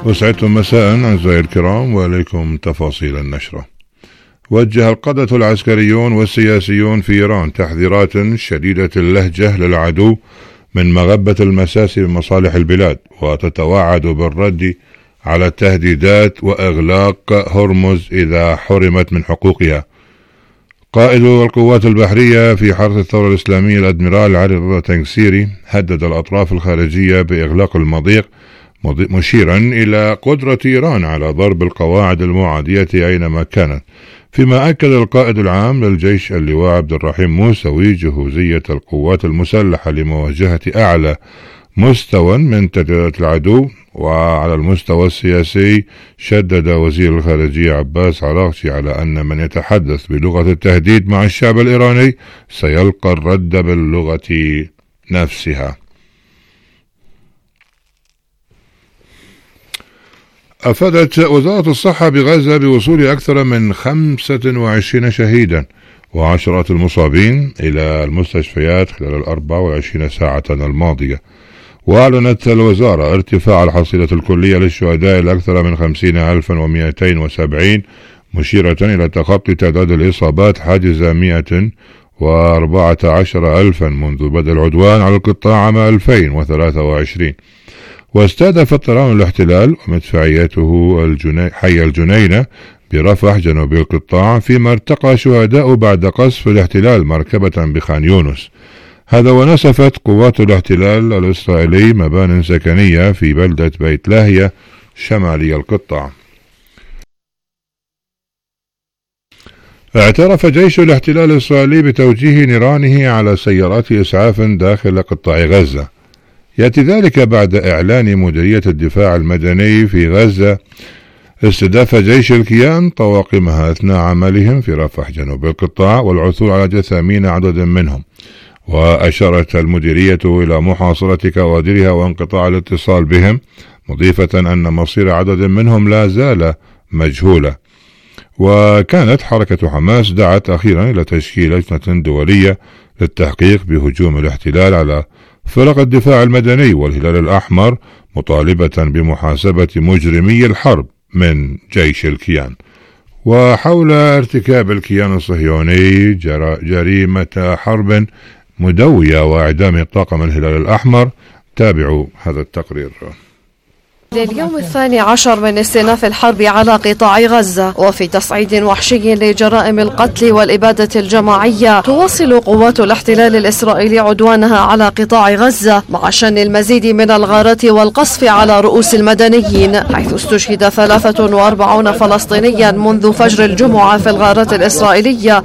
وسعدتم مساء أعزائي الكرام، وإليكم تفاصيل النشرة. وجه القادة العسكريون والسياسيون في إيران تحذيرات شديدة اللهجة للعدو من مغبة المساس بمصالح البلاد، وتتوعد بالرد على التهديدات وإغلاق هرمز إذا حرمت من حقوقها. قائد القوات البحرية في حرس الثورة الإسلامية الأدميرال علي رضا تنكسيري هدد الأطراف الخارجية بإغلاق المضيق، مشيرا إلى قدرة إيران على ضرب القواعد المعادية أينما كانت. فيما أكد القائد العام للجيش اللواء عبد الرحيم موسوي جهوزية القوات المسلحة لمواجهة أعلى مستوى من تهديدات العدو. وعلى المستوى السياسي شدد وزير الخارجية عباس عراقجي على أن من يتحدث بلغة التهديد مع الشعب الإيراني سيلقى الرد باللغة نفسها. أفادت وزارة الصحة بغزة بوصول أكثر من 25 شهيدا وعشرات المصابين إلى المستشفيات خلال 24 ساعة الماضية. وأعلنت الوزارة ارتفاع الحصيلة الكلية للشهداء إلى أكثر من 50,270، مشيرة إلى تخطي تعداد الإصابات حاجز 114,000 منذ بدء العدوان على القطاع عام 2023. واستهدف طيران الاحتلال ومدفعيته حي الجنينة برفح جنوب القطاع، فيما ارتقى شهداء بعد قصف الاحتلال مركبة بخان يونس. هذا ونسفت قوات الاحتلال الإسرائيلي مبان سكنية في بلدة بيت لاهية شمالي القطاع. اعترف جيش الاحتلال الإسرائيلي بتوجيه نيرانه على سيارات إسعاف داخل قطاع غزة. يأتي ذلك بعد إعلان مديرية الدفاع المدني في غزة استهداف جيش الكيان طواقمها أثناء عملهم في رفح جنوب القطاع والعثور على جثامين عدد منهم. وأشارت المديرية إلى محاصرة كوادرها وانقطاع الاتصال بهم، مضيفة أن مصير عدد منهم لا زال مجهولا. وكانت حركة حماس دعت أخيرا إلى تشكيل لجنة دولية للتحقيق بهجوم الاحتلال على فرق الدفاع المدني والهلال الأحمر، مطالبة بمحاسبة مجرمي الحرب من جيش الكيان. وحول ارتكاب الكيان الصهيوني جريمة حرب مدوية وإعدام طاقم الهلال الأحمر، تابعوا هذا التقرير. لليوم 12 من استئناف الحرب على قطاع غزة، وفي تصعيد وحشي لجرائم القتل والإبادة الجماعية، تواصل قوات الاحتلال الإسرائيلي عدوانها على قطاع غزة مع شن المزيد من الغارات والقصف على رؤوس المدنيين، حيث استشهد 43 فلسطينيا منذ فجر الجمعة في الغارات الإسرائيلية،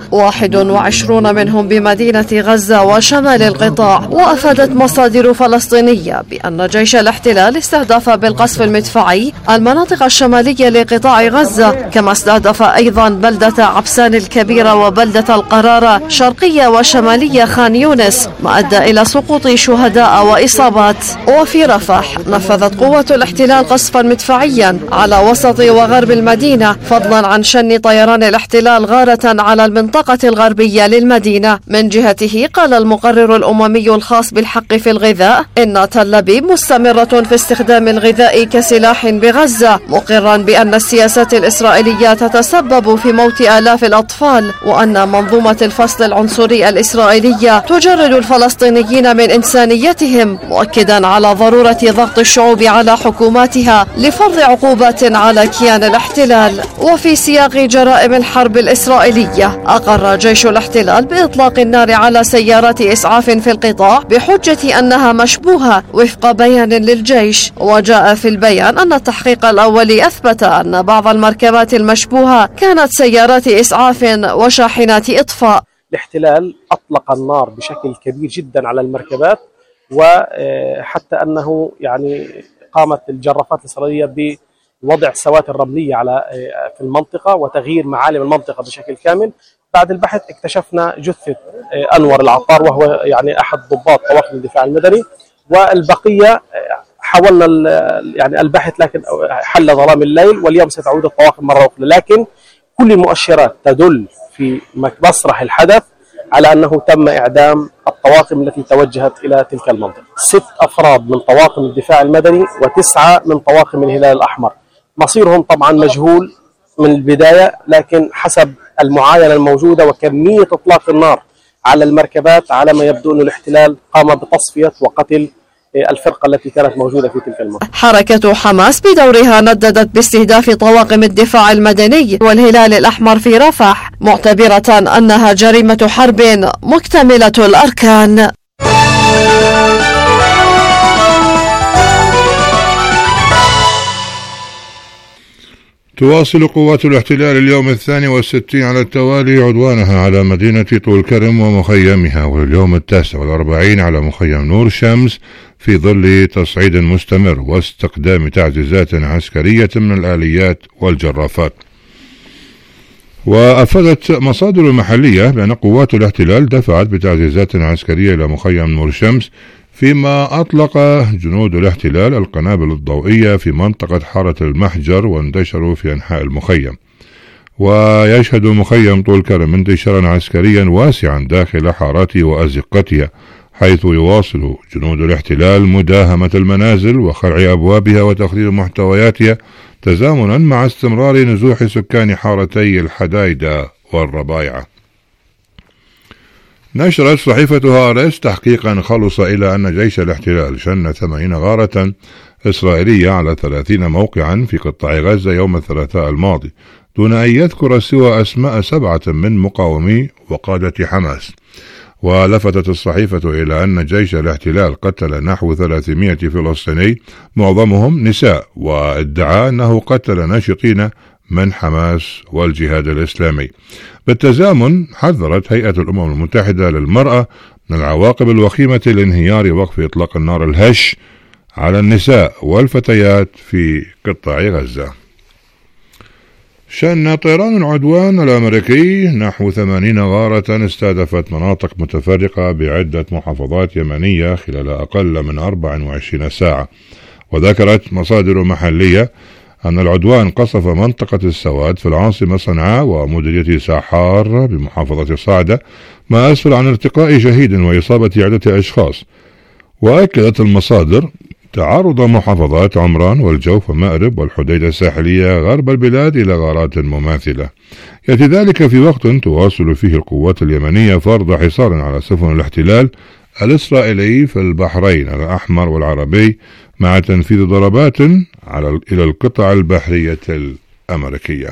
21 منهم بمدينة غزة وشمال القطاع. وأفادت مصادر فلسطينية بأن جيش الاحتلال استهدف بالقصف المدفعي المناطق الشمالية لقطاع غزة، كما استهدف أيضا بلدة عبسان الكبيرة وبلدة القرارة شرقية وشمالية خان يونس، ما أدى إلى سقوط شهداء وإصابات. وفي رفح نفذت قوة الاحتلال قصفا مدفعيا على وسط وغرب المدينة، فضلا عن شن طيران الاحتلال غارة على المنطقة الغربية للمدينة. من جهته قال المقرر الأممي الخاص بالحق في الغذاء إن تل أبيب مستمرة في استخدام الغذاء كسلاح بغزة، مقرا بأن السياسات الإسرائيلية تتسبب في موت آلاف الأطفال، وأن منظومة الفصل العنصري الإسرائيلية تجرد الفلسطينيين من إنسانيتهم، مؤكدا على ضرورة ضغط الشعوب على حكوماتها لفرض عقوبات على كيان الاحتلال. وفي سياق جرائم الحرب الإسرائيلية، أقر جيش الاحتلال بإطلاق النار على سيارات إسعاف في القطاع بحجة أنها مشبوهة وفق بيان للجيش. وجاء في البيان أن التحقيق الأولي أثبت أن بعض المركبات المشبوهة كانت سيارات إسعاف وشاحنات إطفاء. الاحتلال أطلق النار بشكل كبير جدا على المركبات، وحتى أنه قامت الجرافات الإسرائيلية بوضع سواتر رملية في المنطقة وتغيير معالم المنطقة بشكل كامل. بعد البحث اكتشفنا جثة أنور العطار، وهو أحد ضباط طواقم الدفاع المدني، والبقية حاولنا البحث لكن حل ظلام الليل، واليوم ستعود الطواقم مرة أخرى. لكن كل المؤشرات تدل في مسرح الحدث على أنه تم إعدام الطواقم التي توجهت إلى تلك المنطقة. 6 أفراد من طواقم الدفاع المدني و9 من طواقم الهلال الأحمر. مصيرهم طبعا مجهول من البداية، لكن حسب المعاينة الموجودة وكمية إطلاق النار على المركبات على ما يبدو أن الاحتلال قام بتصفية وقتل الفرقة التي كانت موجودة في تلك المنطقة. حركة حماس بدورها نددت باستهداف طواقم الدفاع المدني والهلال الأحمر في رفح، معتبرة أنها جريمة حرب مكتملة الأركان. تواصل قوات الاحتلال اليوم 62 على التوالي عدوانها على مدينة طول كرم ومخيمها، واليوم 49 على مخيم نور شمس في ظل تصعيد مستمر واستخدام تعزيزات عسكرية من الآليات والجرافات. وأفادت مصادر محلية بأن قوات الاحتلال دفعت بتعزيزات عسكرية إلى مخيم نور شمس، فيما أطلق جنود الاحتلال القنابل الضوئية في منطقة حارة المحجر وانتشروا في أنحاء المخيم. ويشهد مخيم طول كرم انتشارا عسكريا واسعا داخل حارته وأزقتها، حيث يواصل جنود الاحتلال مداهمة المنازل وخلع أبوابها وتخريب محتوياتها، تزامنا مع استمرار نزوح سكان حارتي الحدايدة والربايعة. نشرت صحيفة هارس تحقيقا خلص إلى أن جيش الاحتلال شن 80 غارة إسرائيلية على 30 موقعا في قطاع غزة يوم الثلاثاء الماضي، دون أن يذكر سوى أسماء 7 من مقاومي وقادة حماس. ولفتت الصحيفة إلى أن جيش الاحتلال قتل نحو 300 فلسطيني معظمهم نساء، وادعى أنه قتل ناشطين من حماس والجهاد الإسلامي. بالتزامن حذرت هيئة الأمم المتحدة للمرأة من العواقب الوخيمة لانهيار وقف إطلاق النار الهش على النساء والفتيات في قطاع غزة. شن طيران العدوان الأمريكي نحو 80 غارة استهدفت مناطق متفرقة بعدة محافظات يمنية خلال أقل من 24 ساعة. وذكرت مصادر محلية أن العدوان قصف منطقة السواد في العاصمة صنعاء ومديرية ساحار بمحافظة صعدة، ما أسفر عن ارتقاء شهيد وإصابة عدة أشخاص. وأكدت المصادر تعرض محافظات عمران والجوف ومأرب والحديدة الساحلية غرب البلاد إلى غارات مماثلة. يأتي ذلك في وقت تواصل فيه القوات اليمنية فرض حصار على سفن الاحتلال الإسرائيلي في البحرين الأحمر والعربي، مع تنفيذ ضربات إلى القطع البحرية الأمريكية.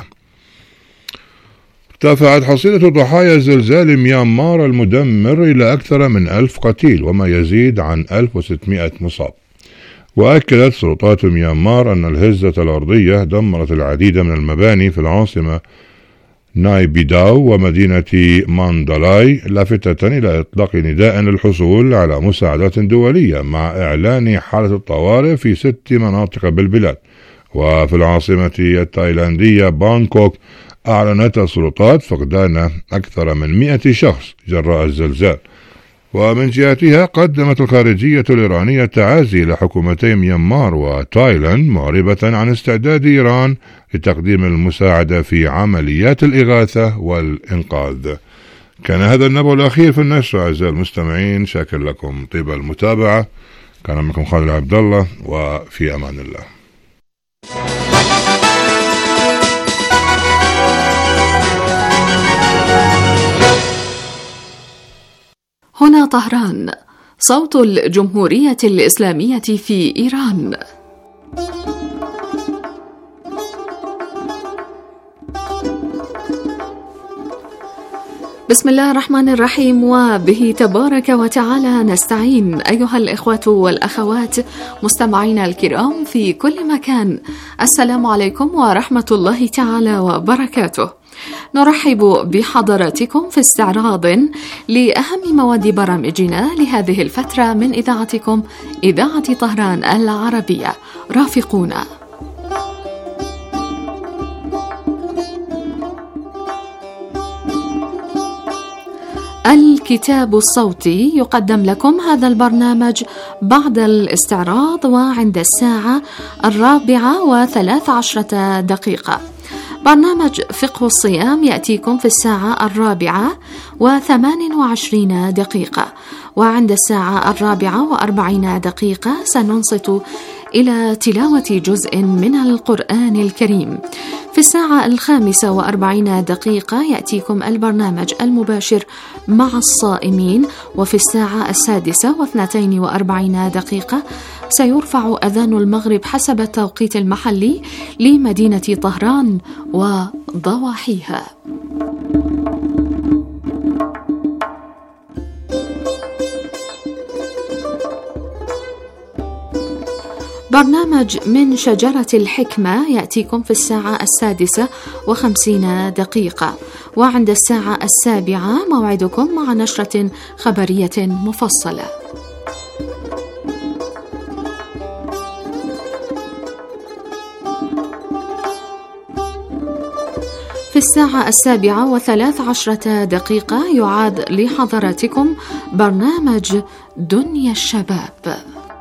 ارتفعت حصيلة ضحايا زلزال ميانمار المدمر إلى أكثر من 1000 قتيل وما يزيد عن 1600 مصاب. وأكدت سلطات ميانمار أن الهزة الأرضية دمرت العديد من المباني في العاصمة نايبيداو ومدينة ماندالاي، لافتة إلى إطلاق نداء للحصول على مساعدات دولية مع إعلان حالة الطوارئ في 6 مناطق بالبلاد. وفي العاصمة التايلاندية بانكوك أعلنت السلطات فقدان أكثر من 100 شخص جراء الزلزال. ومن جهتها قدمت الخارجية الإيرانية تعازي لحكومتي ميانمار وتايلاند، معربة عن استعداد إيران لتقديم المساعدة في عمليات الإغاثة والإنقاذ. كان هذا النبأ الأخير في النشر. أعزائي المستمعين، شاكر لكم طيب المتابعة. كان معكم خالد عبد الله، وفي أمان الله. هنا طهران، صوت الجمهورية الإسلامية في إيران. بسم الله الرحمن الرحيم، وبه تبارك وتعالى نستعين. أيها الإخوة والأخوات مستمعينا الكرام في كل مكان، السلام عليكم ورحمة الله تعالى وبركاته. نرحب بحضراتكم في استعراض لأهم مواد برامجنا لهذه الفترة من إذاعتكم إذاعة طهران العربية. رافقونا. الكتاب الصوتي يقدم لكم هذا البرنامج بعد الاستعراض وعند الساعة 4:13. برنامج فقه الصيام يأتيكم في الساعة 4:28، وعند الساعة 4:40 سننصت إلى تلاوة جزء من القرآن الكريم. في الساعة 5:40 يأتيكم البرنامج المباشر مع الصائمين، وفي الساعة 6:42 سيرفع أذان المغرب حسب التوقيت المحلي لمدينة طهران وضواحيها. برنامج من شجرة الحكمة يأتيكم في الساعة 6:50، وعند الساعة 7 موعدكم مع نشرة خبرية مفصلة. في الساعة 7:13 يعاد لحضراتكم برنامج دنيا الشباب.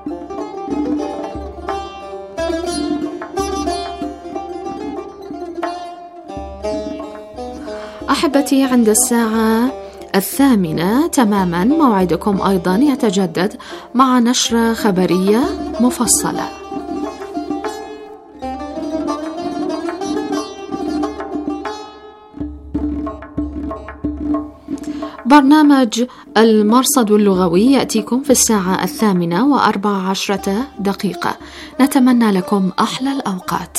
أحبتي، عند الساعة 8 تماما موعدكم أيضا يتجدد مع نشرة خبرية مفصلة. برنامج المرصد اللغوي يأتيكم في الساعة 8:14. نتمنى لكم أحلى الأوقات.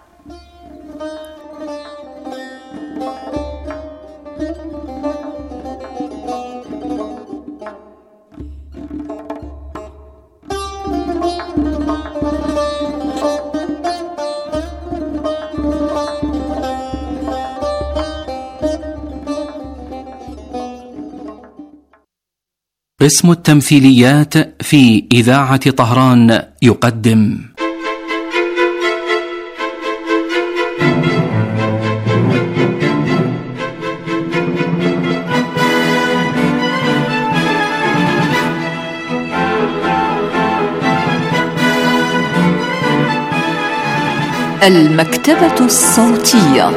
قسم التمثيليات في إذاعة طهران يقدم المكتبة الصوتية.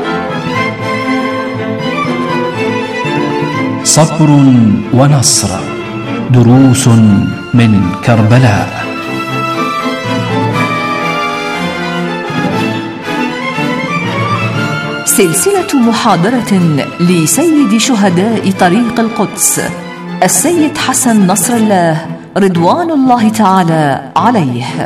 صبر ونصر، دروس من كربلاء. سلسلة محاضرة لسيد شهداء طريق القدس السيد حسن نصر الله رضوان الله تعالى عليه.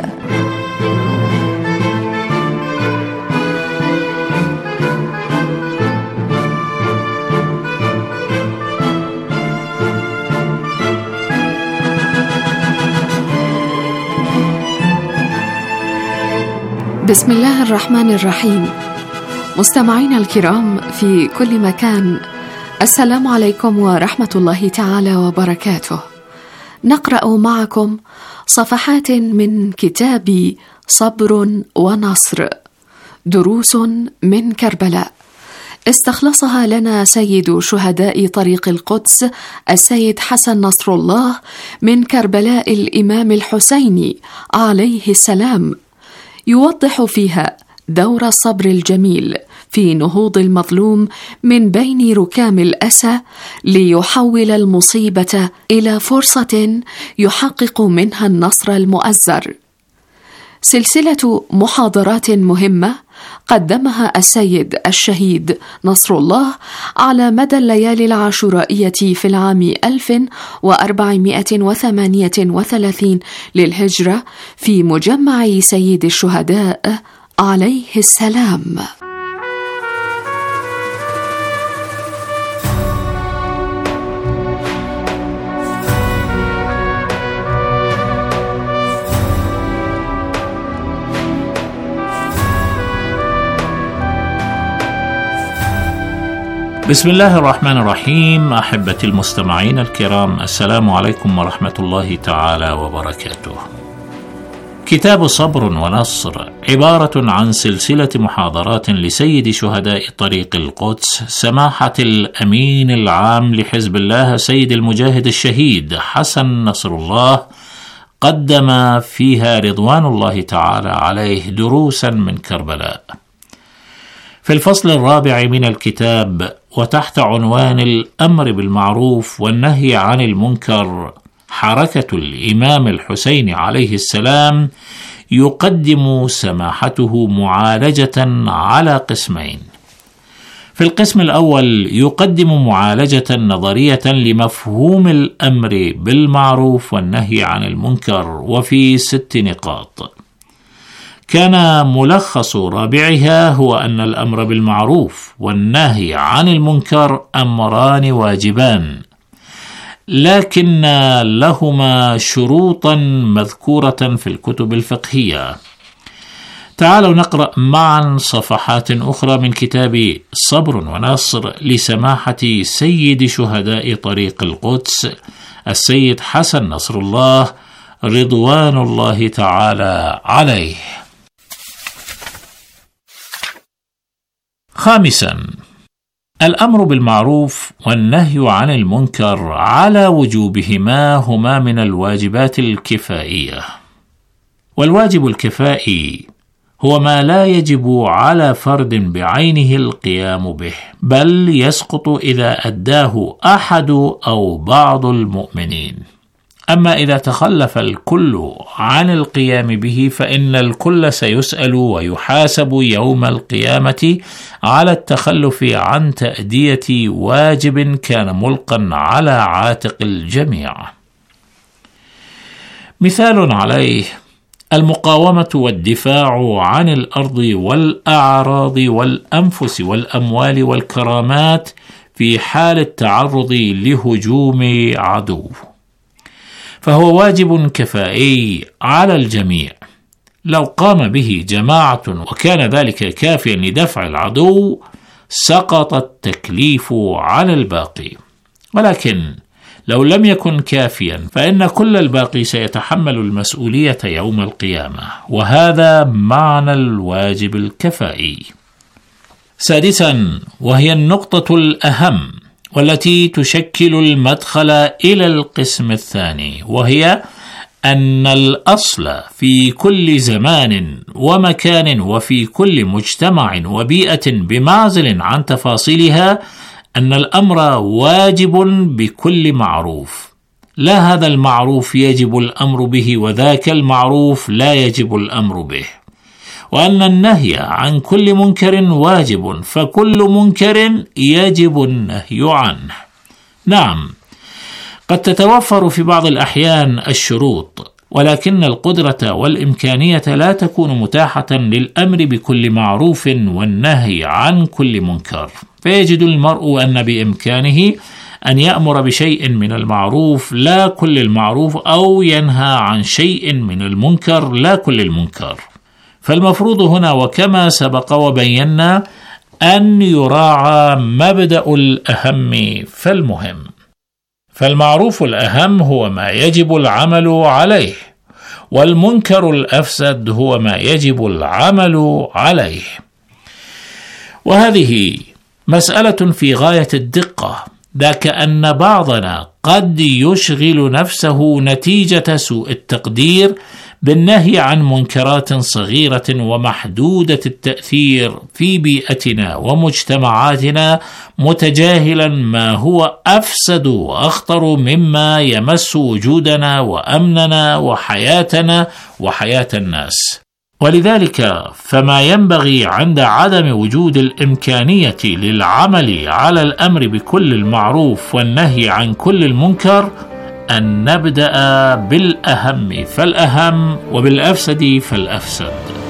بسم الله الرحمن الرحيم. مستمعينا الكرام في كل مكان، السلام عليكم ورحمة الله تعالى وبركاته. نقرأ معكم صفحات من كتاب صبر ونصر، دروس من كربلاء، استخلصها لنا سيد شهداء طريق القدس السيد حسن نصر الله من كربلاء الإمام الحسيني عليه السلام، يوضح فيها دور الصبر الجميل في نهوض المظلوم من بين ركام الأسى ليحول المصيبة إلى فرصة يحقق منها النصر المؤزر. سلسلة محاضرات مهمة قدمها السيد الشهيد نصر الله على مدى الليالي العاشورائية في العام 1438 للهجرة في مجمع سيد الشهداء عليه السلام. بسم الله الرحمن الرحيم. أحبتي المستمعين الكرام، السلام عليكم ورحمة الله تعالى وبركاته. كتاب صبر ونصر عبارة عن سلسلة محاضرات لسيد شهداء طريق القدس سماحة الأمين العام لحزب الله سيد المجاهد الشهيد حسن نصر الله، قدم فيها رضوان الله تعالى عليه دروسا من كربلاء. في الفصل الرابع من الكتاب وتحت عنوان الأمر بالمعروف والنهي عن المنكر، حركة الإمام الحسين عليه السلام يقدم سماحته معالجة على قسمين. في القسم الأول يقدم معالجة نظرية لمفهوم الأمر بالمعروف والنهي عن المنكر، وفي 6 نقاط. كان ملخص رابعها هو أن الأمر بالمعروف والنهي عن المنكر أمران واجبان، لكن لهما شروطا مذكورة في الكتب الفقهية. تعالوا نقرأ معا صفحات أخرى من كتاب صبر ونصر لسماحة سيد شهداء طريق القدس السيد حسن نصر الله رضوان الله تعالى عليه. خامسا، الأمر بالمعروف والنهي عن المنكر على وجوبهما هما من الواجبات الكفائية، والواجب الكفائي هو ما لا يجب على فرد بعينه القيام به، بل يسقط إذا أداه أحد أو بعض المؤمنين. أما إذا تخلف الكل عن القيام به فإن الكل سيسأل ويحاسب يوم القيامة على التخلف عن تأدية واجب كان ملقا على عاتق الجميع. مثال عليه المقاومة والدفاع عن الأرض والأعراض والأنفس والأموال والكرامات في حال التعرض لهجوم عدو، فهو واجب كفائي على الجميع. لو قام به جماعة وكان ذلك كافيا لدفع العدو سقط التكليف على الباقي، ولكن لو لم يكن كافيا فإن كل الباقي سيتحمل المسؤولية يوم القيامة، وهذا معنى الواجب الكفائي. سادسا، وهي النقطة الأهم والتي تشكل المدخل إلى القسم الثاني، وهي أن الأصل في كل زمان ومكان وفي كل مجتمع وبيئة بمعزل عن تفاصيلها أن الأمر واجب بكل معروف، لا هذا المعروف يجب الأمر به وذاك المعروف لا يجب الأمر به، وأن النهي عن كل منكر واجب فكل منكر يجب النهي عنه. نعم، قد تتوفر في بعض الأحيان الشروط، ولكن القدرة والإمكانية لا تكون متاحة للأمر بكل معروف والنهي عن كل منكر، فيجد المرء أن بإمكانه أن يأمر بشيء من المعروف لا كل المعروف، أو ينهى عن شيء من المنكر لا كل المنكر. فالمفروض هنا وكما سبق وبينا أن يراعى مبدأ الأهم فالمهم، فالمعروف الأهم هو ما يجب العمل عليه، والمنكر الأفسد هو ما يجب العمل عليه. وهذه مسألة في غاية الدقة، ذاك أن بعضنا قد يشغل نفسه نتيجة سوء التقدير بالنهي عن منكرات صغيرة ومحدودة التأثير في بيئتنا ومجتمعاتنا، متجاهلا ما هو أفسد وأخطر مما يمس وجودنا وأمننا وحياتنا وحياة الناس. ولذلك فما ينبغي عند عدم وجود الإمكانية للعمل على الأمر بكل المعروف والنهي عن كل المنكر أن نبدأ بالأهم فالأهم وبالأفسد فالأفسد.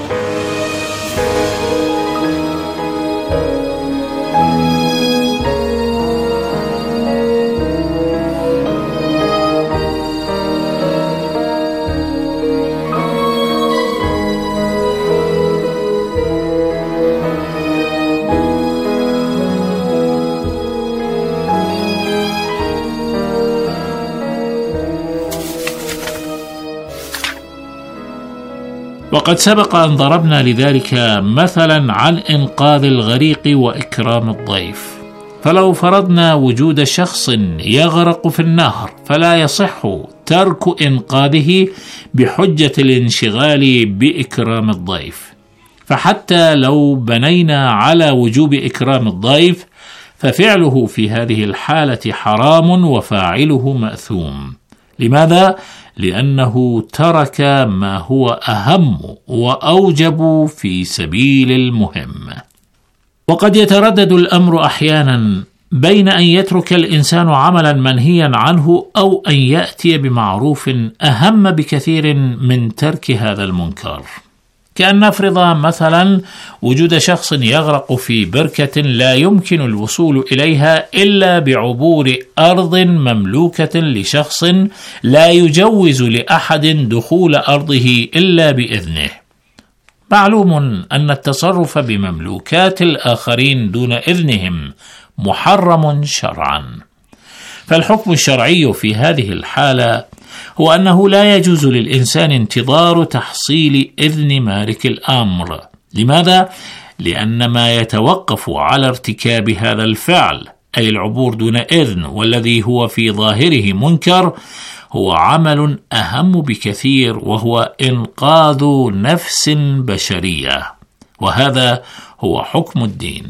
وقد سبق أن ضربنا لذلك مثلا عن إنقاذ الغريق وإكرام الضيف، فلو فرضنا وجود شخص يغرق في النهر فلا يصح ترك إنقاذه بحجة الانشغال بإكرام الضيف، فحتى لو بنينا على وجوب إكرام الضيف ففعله في هذه الحالة حرام وفاعله مأثوم. لماذا؟ لأنه ترك ما هو أهم وأوجب في سبيل المهم. وقد يتردد الأمر أحيانا بين أن يترك الإنسان عملا منهيا عنه أو أن يأتي بمعروف أهم بكثير من ترك هذا المنكر، كأن نفرض مثلا وجود شخص يغرق في بركة لا يمكن الوصول إليها إلا بعبور أرض مملوكة لشخص لا يجوز لأحد دخول أرضه إلا بإذنه. معلوم أن التصرف بمملوكات الآخرين دون إذنهم محرم شرعا، فالحكم الشرعي في هذه الحالة هو أنه لا يجوز للإنسان انتظار تحصيل إذن مالك الأمر. لماذا؟ لأن ما يتوقف على ارتكاب هذا الفعل أي العبور دون إذن والذي هو في ظاهره منكر هو عمل أهم بكثير، وهو إنقاذ نفس بشرية، وهذا هو حكم الدين.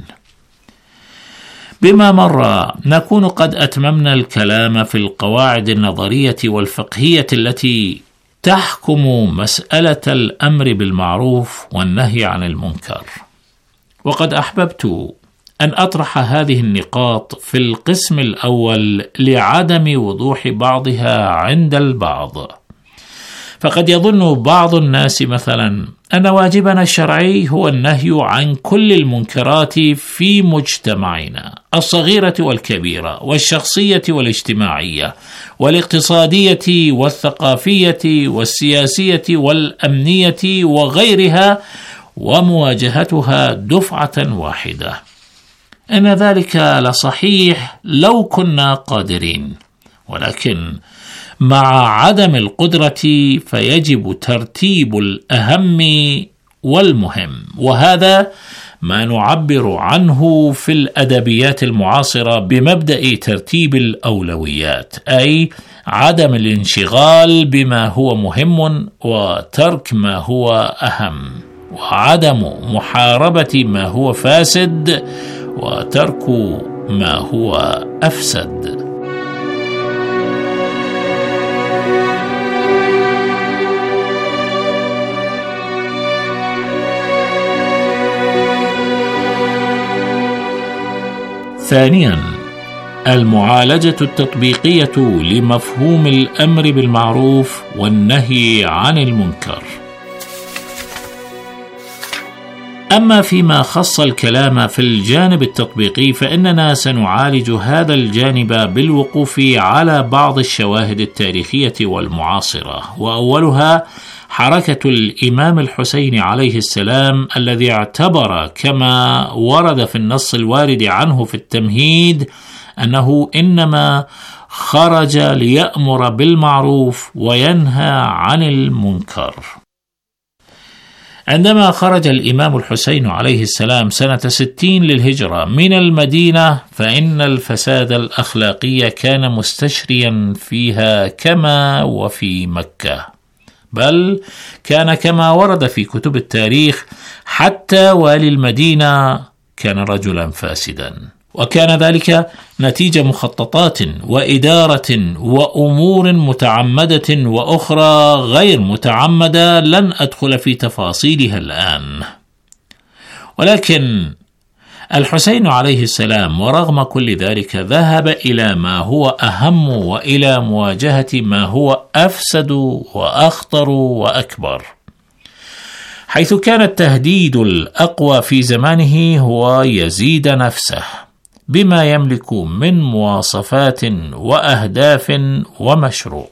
بما مر نكون قد أتممنا الكلام في القواعد النظرية والفقهية التي تحكم مسألة الأمر بالمعروف والنهي عن المنكر، وقد أحببت أن أطرح هذه النقاط في القسم الأول لعدم وضوح بعضها عند البعض. فقد يظن بعض الناس مثلا أن واجبنا الشرعي هو النهي عن كل المنكرات في مجتمعنا الصغيرة والكبيرة والشخصية والاجتماعية والاقتصادية والثقافية والسياسية والأمنية وغيرها، ومواجهتها دفعة واحدة. إن ذلك لصحيح لو كنا قادرين، ولكن مع عدم القدرة فيجب ترتيب الأهم والمهم، وهذا ما نعبر عنه في الأدبيات المعاصرة بمبدأ ترتيب الأولويات، أي عدم الانشغال بما هو مهم وترك ما هو أهم، وعدم محاربة ما هو فاسد وترك ما هو أفسد. ثانيا، المعالجة التطبيقية لمفهوم الأمر بالمعروف والنهي عن المنكر. أما فيما خص الكلام في الجانب التطبيقي فإننا سنعالج هذا الجانب بالوقوف على بعض الشواهد التاريخية والمعاصرة، وأولها حركة الإمام الحسين عليه السلام الذي اعتبر كما ورد في النص الوارد عنه في التمهيد أنه إنما خرج ليأمر بالمعروف وينهى عن المنكر. عندما خرج الإمام الحسين عليه السلام سنة 60 للهجرة من المدينة فإن الفساد الأخلاقي كان مستشريا فيها كما وفي مكة، بل كان كما ورد في كتب التاريخ حتى والي المدينة كان رجلا فاسدا، وكان ذلك نتيجة مخططات وإدارة وأمور متعمدة وأخرى غير متعمدة لن أدخل في تفاصيلها الآن. ولكن الحسين عليه السلام ورغم كل ذلك ذهب إلى ما هو أهم وإلى مواجهة ما هو أفسد وأخطر وأكبر، حيث كان التهديد الأقوى في زمانه هو يزيد نفسه بما يملك من مواصفات وأهداف ومشروع.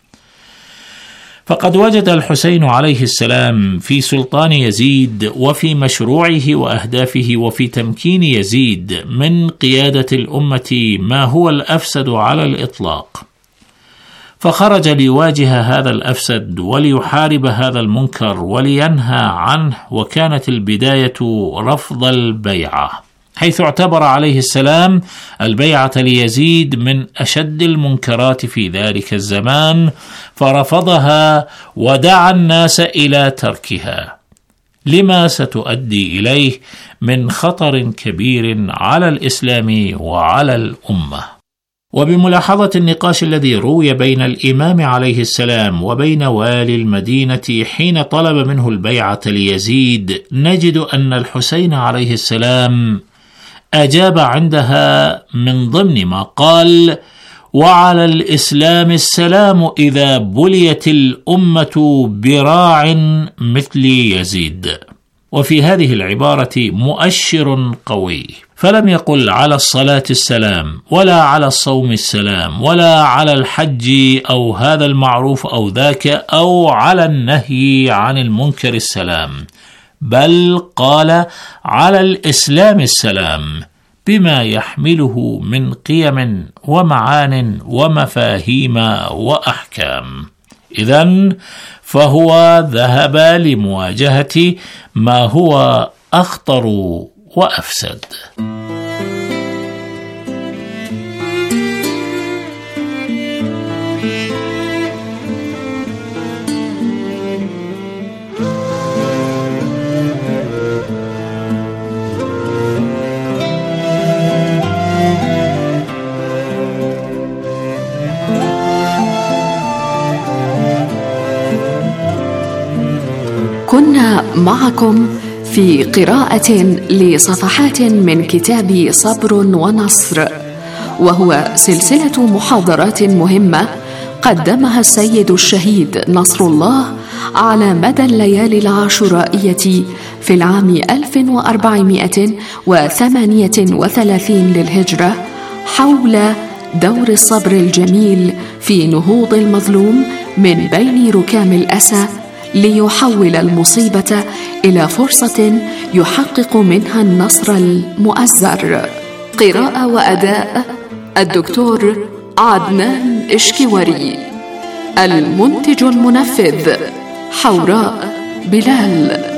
فقد وجد الحسين عليه السلام في سلطان يزيد وفي مشروعه وأهدافه وفي تمكين يزيد من قيادة الأمة ما هو الأفسد على الإطلاق، فخرج ليواجه هذا الأفسد وليحارب هذا المنكر ولينهى عنه، وكانت البداية رفض البيعة، حيث اعتبر عليه السلام البيعة ليزيد من أشد المنكرات في ذلك الزمان، فرفضها ودعا الناس إلى تركها. لما ستؤدي إليه من خطر كبير على الإسلام وعلى الأمة. وبملاحظة النقاش الذي روي بين الإمام عليه السلام وبين والي المدينة حين طلب منه البيعة ليزيد، نجد أن الحسين عليه السلام أجاب عندها من ضمن ما قال: وعلى الإسلام السلام إذا بليت الأمة براع مثل يزيد. وفي هذه العبارة مؤشر قوي، فلم يقل على الصلاة السلام، ولا على الصوم السلام، ولا على الحج أو هذا المعروف أو ذاك، أو على النهي عن المنكر السلام، بل قال على الإسلام السلام بما يحمله من قيم ومعان ومفاهيم وأحكام. إذن فهو ذهب لمواجهة ما هو أخطر وأفسد. كنا معكم في قراءة لصفحات من كتاب صبر ونصر، وهو سلسلة محاضرات مهمة قدمها السيد الشهيد نصر الله على مدى الليالي العاشورائية في العام 1438 للهجرة، حول دور الصبر الجميل في نهوض المظلوم من بين ركام الأسى ليحول المصيبة إلى فرصة يحقق منها النصر المؤزر. قراءة وأداء الدكتور عدنان إشكيوري. المنتج المنفذ حوراء بلال.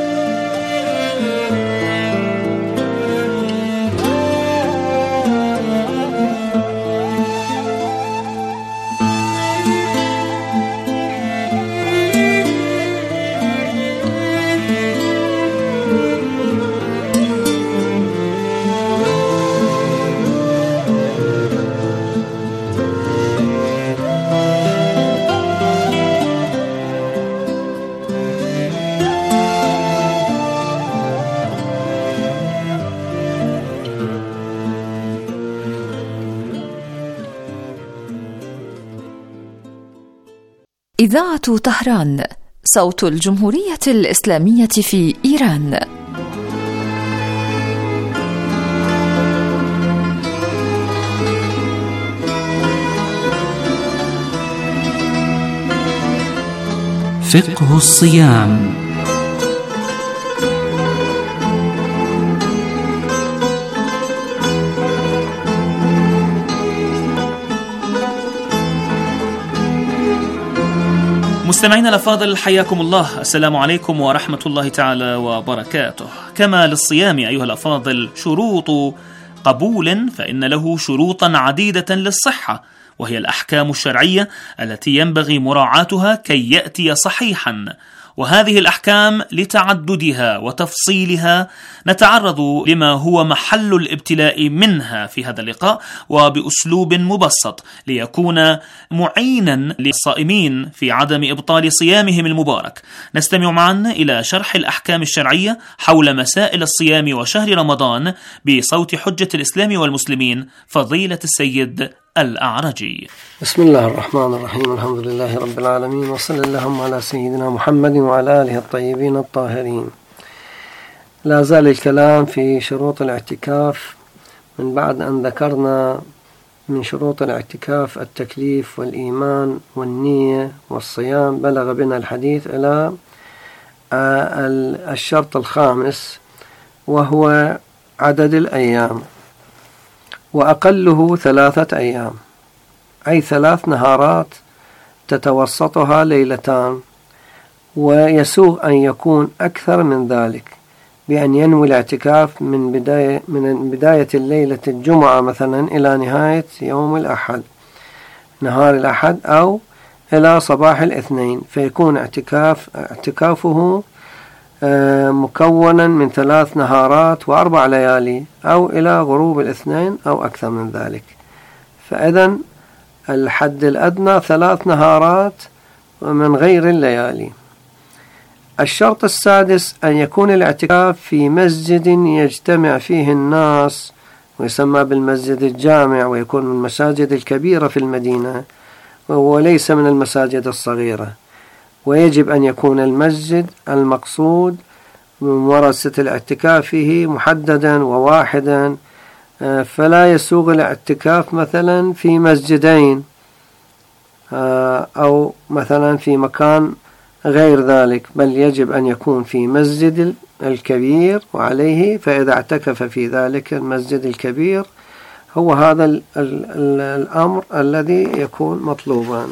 إذاعة طهران، صوت الجمهورية الإسلامية في إيران. فقه الصيام. مستمعينا الأفاضل، حياكم الله. السلام عليكم ورحمة الله تعالى وبركاته. كما للصيام أيها الأفاضل شروط قبول، فإن له شروطا عديدة للصحة، وهي الأحكام الشرعية التي ينبغي مراعاتها كي يأتي صحيحا. وهذه الأحكام لتعددها وتفصيلها نتعرض لما هو محل الابتلاء منها في هذا اللقاء، وبأسلوب مبسط ليكون معينا للصائمين في عدم إبطال صيامهم المبارك. نستمع معا إلى شرح الأحكام الشرعية حول مسائل الصيام وشهر رمضان بصوت حجة الإسلام والمسلمين فضيلة السيد الأعرجي. بسم الله الرحمن الرحيم. الحمد لله رب العالمين، وصلى اللهم على سيدنا محمد وعلى آله الطيبين الطاهرين. لا زال الكلام في شروط الاعتكاف، من بعد أن ذكرنا من شروط الاعتكاف التكليف والإيمان والنية والصيام، بلغ بنا الحديث إلى الشرط الخامس، وهو عدد الأيام، وأقله 3 أيام، أي 3 نهارات تتوسطها ليلتان، ويسوغ أن يكون أكثر من ذلك، بأن ينوي الاعتكاف من بداية الليلة الجمعة مثلا إلى نهاية يوم الأحد، نهار الأحد، أو إلى صباح الاثنين، فيكون اعتكافه مكونا من 3 نهارات و4 ليالي أو إلى غروب الاثنين أو أكثر من ذلك. فإذا الحد الأدنى 3 نهارات من غير الليالي. الشرط السادس أن يكون الاعتكاف في مسجد يجتمع فيه الناس، ويسمى بالمسجد الجامع، ويكون من المساجد الكبيرة في المدينة وليس من المساجد الصغيرة. ويجب أن يكون المسجد المقصود بممارسة الاعتكاف فيه محددا وواحدا، فلا يسوغ الاعتكاف مثلا في مسجدين أو مثلا في مكان غير ذلك، بل يجب أن يكون في مسجد الكبير وعليه، فإذا اعتكف في ذلك المسجد الكبير هو هذا الأمر الذي يكون مطلوبا.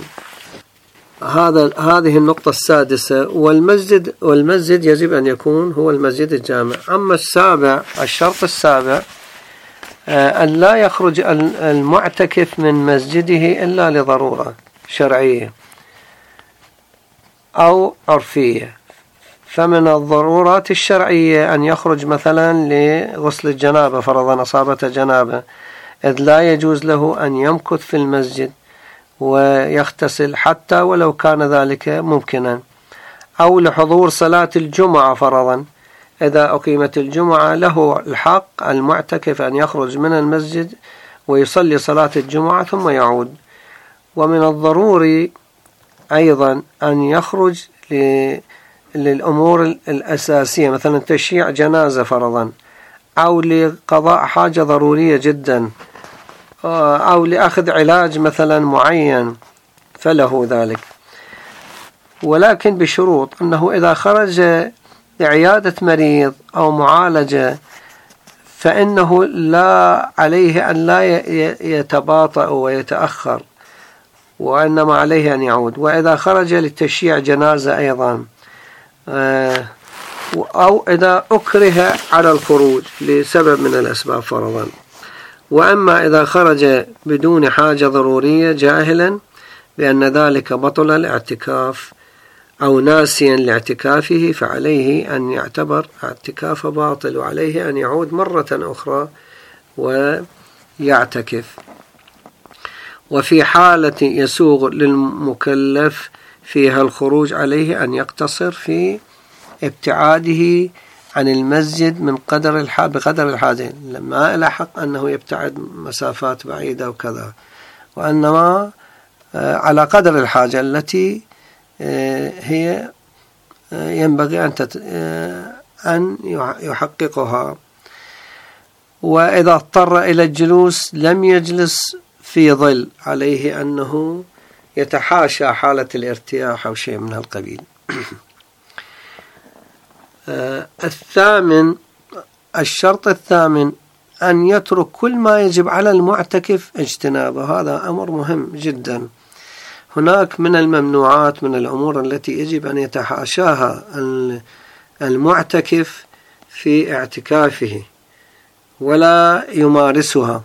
هذه النقطة السادسة. والمسجد يجب أن يكون هو المسجد الجامع. أما الشرط السابع أن لا يخرج المعتكف من مسجده إلا لضرورة شرعية أو عرفية. فمن الضرورات الشرعية أن يخرج مثلا لغسل الجنابة، فرضا أصابته جنابة، إذ لا يجوز له أن يمكث في المسجد ويغتسل حتى ولو كان ذلك ممكنا. أو لحضور صلاة الجمعة فرضا، إذا أقيمت الجمعة له الحق المعتكف أن يخرج من المسجد ويصلي صلاة الجمعة ثم يعود. ومن الضروري أيضا أن يخرج للأمور الأساسية، مثلا تشييع جنازة فرضا، أو لقضاء حاجة ضرورية جدا، أو لأخذ علاج مثلا معين، فله ذلك. ولكن بشروط أنه إذا خرج لعيادة مريض أو معالجة فإنه لا عليه أن لا يتباطأ ويتأخر، وإنما عليه أن يعود. وإذا خرج لتشييع جنازة أيضا، أو إذا أكره على الخروج لسبب من الأسباب فرضا. وأما إذا خرج بدون حاجة ضرورية جاهلا بأن ذلك بطل الاعتكاف أو ناسيا لاعتكافه، فعليه أن يعتبر اعتكاف باطل، وعليه أن يعود مرة أخرى ويعتكف. وفي حالة يسوغ للمكلف فيها الخروج عليه أن يقتصر في ابتعاده عن المسجد بقدر الحاجة، لما لا حق أنه يبتعد مسافات بعيدة وكذا، وإنما على قدر الحاجة التي هي ينبغي أن يحققها. وإذا اضطر إلى الجلوس لم يجلس في ظل، عليه أنه يتحاشى حالة الارتياح أو شيء من القبيل. الشرط الثامن أن يترك كل ما يجب على المعتكف اجتنابه. هذا أمر مهم جدا. هناك من الممنوعات، من الأمور التي يجب أن يتحاشاها المعتكف في اعتكافه ولا يمارسها،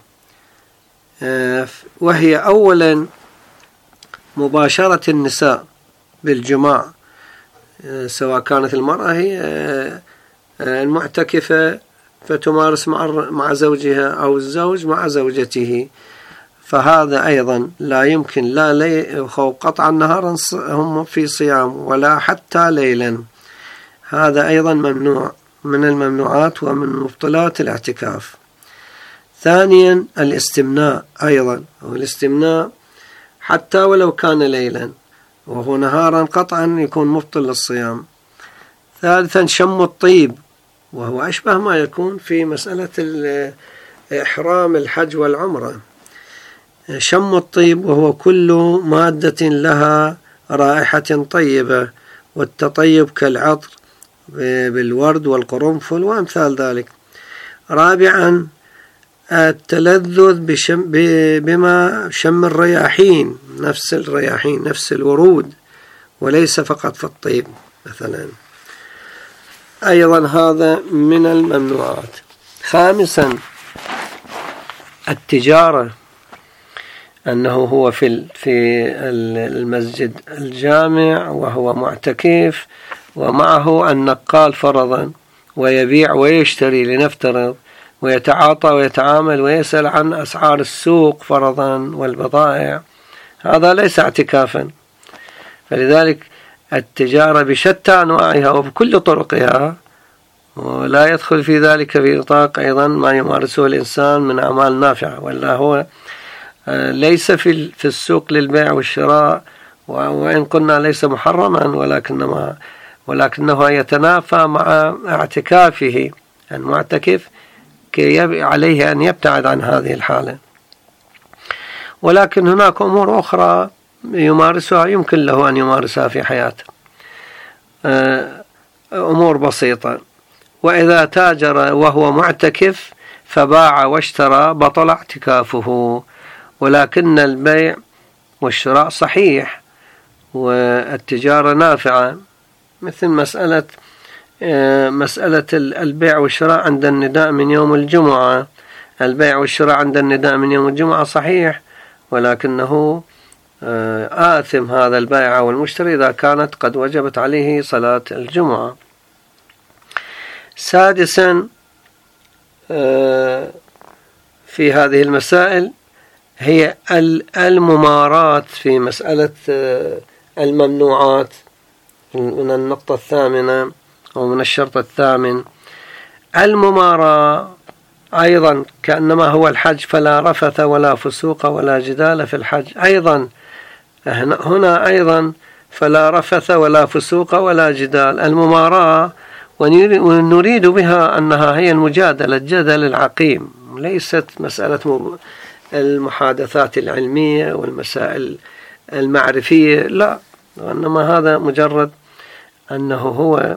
وهي أولا مباشرة النساء بالجماع، سواء كانت المرأة هي المعتكفة فتمارس مع زوجها أو الزوج مع زوجته، فهذا أيضا لا يمكن، لا قطعا نهارا هم في صيام ولا حتى ليلا. هذا أيضا ممنوع من الممنوعات ومن مبطلات الاعتكاف. ثانيا الاستمناء أيضا، والاستمناء حتى ولو كان ليلا وهو نهارا قطعا يكون مبطل للصيام. ثالثا شم الطيب، وهو أشبه ما يكون في مسألة إحرام الحج والعمرة. شم الطيب وهو كل مادة لها رائحة طيبة، والتطيب كالعطر بالورد والقرنفل وأمثال ذلك. رابعا التلذذ بما شم الرياحين، نفس الورود، وليس فقط في الطيب مثلا. أيضا هذا من الممنوعات. خامسا التجارة، أنه هو في المسجد الجامع وهو معتكف ومعه النقال فرضا ويبيع ويشتري لنفترض، ويتعاطى ويتعامل ويسأل عن أسعار السوق فرضا والبضائع، هذا ليس اعتكافا. فلذلك التجارة بشتى أنواعها وبكل طرقها، ولا يدخل في ذلك في نطاق أيضا ما يمارسه الإنسان من أعمال نافعة، ولا هو ليس في السوق للبيع والشراء، وإن قلنا ليس محرما ولكنه يتنافى مع اعتكافه المعتكف كي عليه أن يبتعد عن هذه الحالة. ولكن هناك أمور أخرى يمارسها يمكن له أن يمارسها في حياته، أمور بسيطة. وإذا تاجر وهو معتكف فباع واشترى بطل اعتكافه، ولكن البيع والشراء صحيح والتجارة نافعة، مثل مسألة البيع والشراء عند النداء من يوم الجمعة. البيع والشراء عند النداء من يوم الجمعة صحيح، ولكنه آثم هذا البائع والمشتري إذا كانت قد وجبت عليه صلاة الجمعة. سادسا في هذه المسائل هي الممارات في مسألة الممنوعات من النقطة الثامنة أو من الشرط الثامن. المماراة أيضا كأنما هو الحج، فلا رفث ولا فسوق ولا جدال في الحج. أيضا هنا أيضا فلا رفث ولا فسوق ولا جدال، المماراة، ونريد بها أنها هي المجادلة، الجدل العقيم، ليست مسألة المحادثات العلمية والمسائل المعرفية، لا، وإنما هذا مجرد أنه هو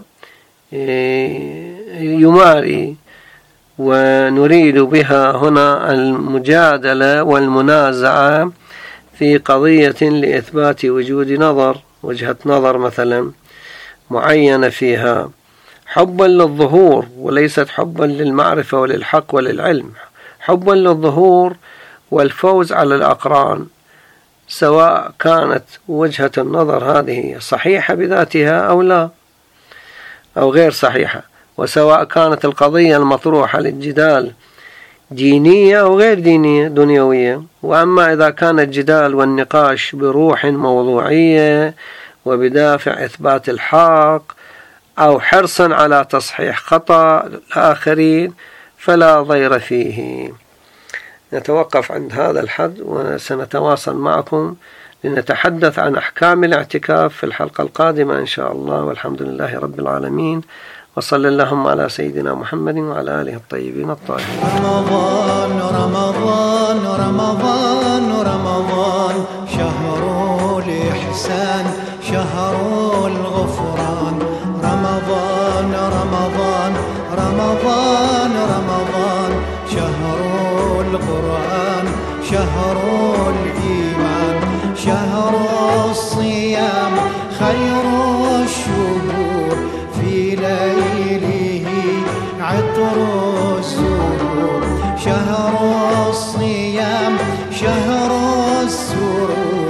يماري، ونريد بها هنا المجادلة والمنازعة في قضية لإثبات وجود نظر، وجهة نظر مثلا معينة فيها، حبا للظهور وليست حبا للمعرفة وللحق وللعلم، حبا للظهور والفوز على الأقران، سواء كانت وجهة النظر هذه صحيحة بذاتها أو لا أو غير صحيحة، وسواء كانت القضية المطروحة للجدال دينية أو غير دينية دنيوية. وأما إذا كان الجدال والنقاش بروح موضوعية وبدافع إثبات الحق أو حرصا على تصحيح خطأ الآخرين فلا ضير فيه. نتوقف عند هذا الحد، وسنتواصل معكم لنتحدث عن أحكام الاعتكاف في الحلقة القادمة إن شاء الله، والحمد لله رب العالمين، وصلى اللهم على سيدنا محمد وعلى آله الطيبين الطاهرين. رمضان رمضان رمضان رمضان، شهر الإحسان شهر الغفران، رمضان رمضان رمضان رمضان، شهر القرآن شهر الإيمان، شهر الصيام خير الشهور، في ليله عطر السرور، شهر الصيام شهر السرور،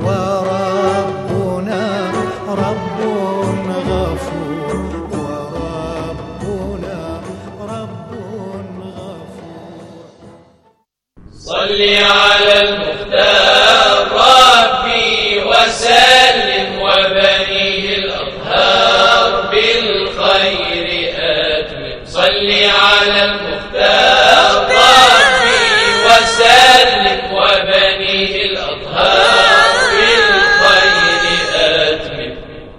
وربنا رب غفور، وربنا رب غفور. صل على المختار ربي وسلم، وبنيه الأطهار بالخير أتمم. صل على المختار ربي وسلم، وبنيه الأطهار بالخير أتمم.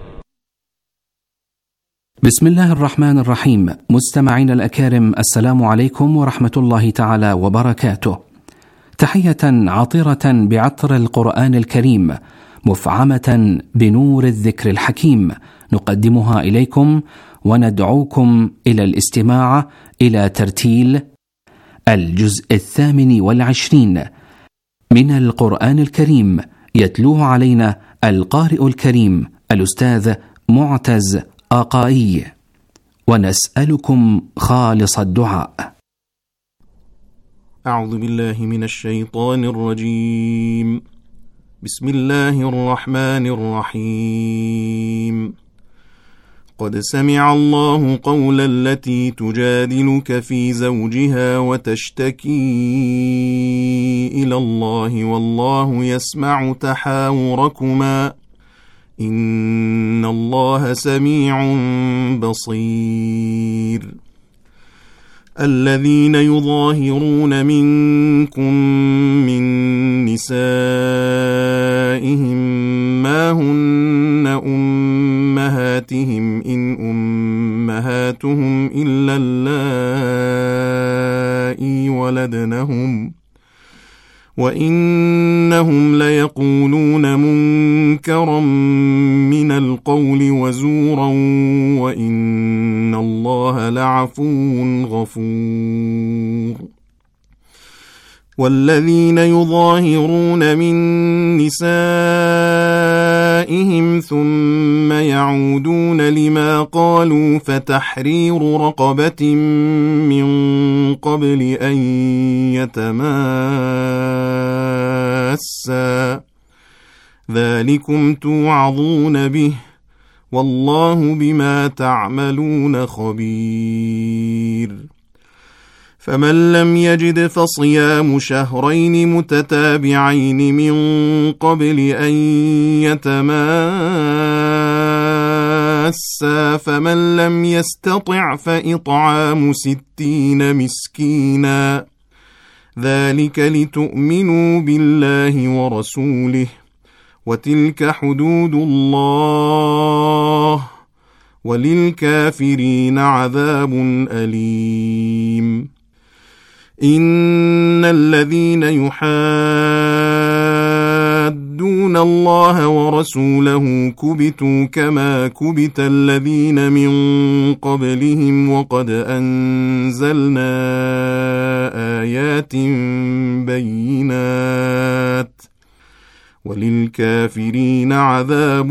بسم الله الرحمن الرحيم. مستمعين الأكارم، السلام عليكم ورحمة الله تعالى وبركاته. تحية عطرة بعطر القرآن الكريم، مفعمة بنور الذكر الحكيم، نقدمها إليكم وندعوكم إلى الاستماع إلى ترتيل الجزء 28 من القرآن الكريم، يتلوه علينا القارئ الكريم الأستاذ معتز آقائي، ونسألكم خالص الدعاء. أعوذ بالله من الشيطان الرجيم. بسم الله الرحمن الرحيم. قد سمع الله قول التي تجادلك في زوجها وتشتكي إلى الله والله يسمع تحاوركما إن الله سميع بصير. الذين يظاهرون منكم من نسائهم ما هن أمهاتهم إن أمهاتهم إلا اللائي ولدنهم وإنهم ليقولون منكرا من القول وزورا وإن الله لعفو غفور. والذين يظاهرون من نسائهم ثم يعودون لما قالوا فتحرير رقبة من قبل أن يتماسا ذلكم توعظون به والله بما تعملون خبير. فمن لم يجد فصيام شهرين متتابعين من قبل أن يتماسا فمن لم يستطع فإطعام 60 مسكينا ذلك لتؤمنوا بالله ورسوله وتلك حدود الله وللكافرين عذاب أليم. إن الذين يحادون الله ورسوله كبتوا كما كبت الذين من قبلهم وقد أنزلنا آيات بينات وللكافرين عذاب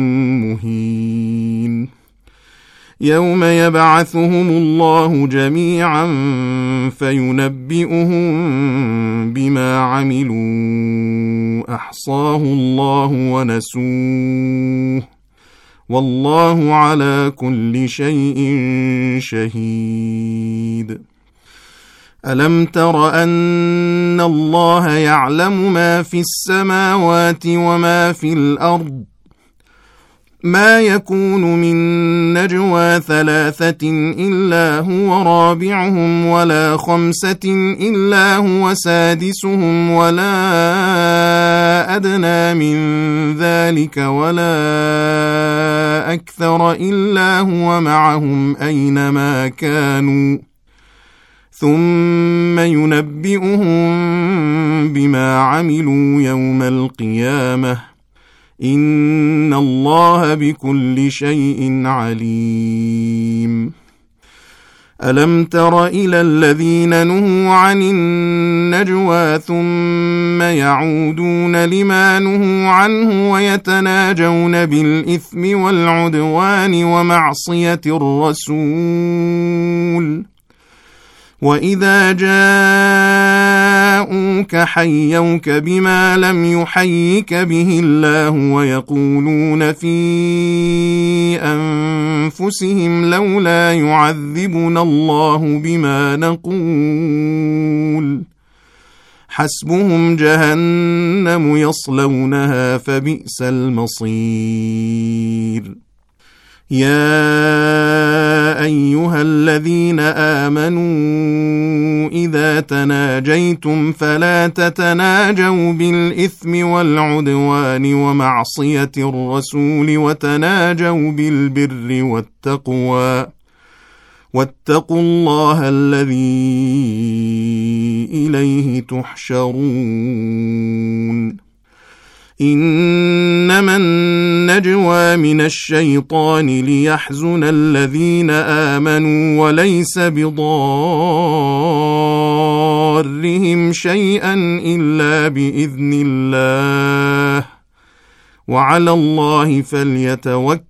مهين. يوم يبعثهم الله جميعا فينبئهم بما عملوا أحصاه الله ونسوه والله على كل شيء شهيد. ألم تر أن الله يعلم ما في السماوات وما في الأرض ما يكون من نجوى 3 إلا هو رابعهم ولا 5 إلا هو سادسهم ولا أدنى من ذلك ولا أكثر إلا هو معهم أينما كانوا ثم ينبئهم بما عملوا يوم القيامة إن الله بكل شيء عليم. ألم تر إلى الذين نهوا عن النجوى ثم يعودون لما نهوا عنه ويتناجون بالإثم والعدوان ومعصية الرسول وإذا جاءوك حيوك بما لم يحيك به الله ويقولون في أنفسهم لولا يعذبنا الله بما نقول حسبهم جهنم يصلونها فبئس المصير. يا أيها الذين آمنوا إذا تناجيتم فلا تتناجوا بالإثم والعدوان ومعصية الرسول وتناجوا بالبر والتقوى واتقوا الله الذي إليه تحشرون. إنما النجوى من الشيطان ليحزن الذين آمنوا وليس بضارهم شيئا إلا بإذن الله وعلى الله فليتوكل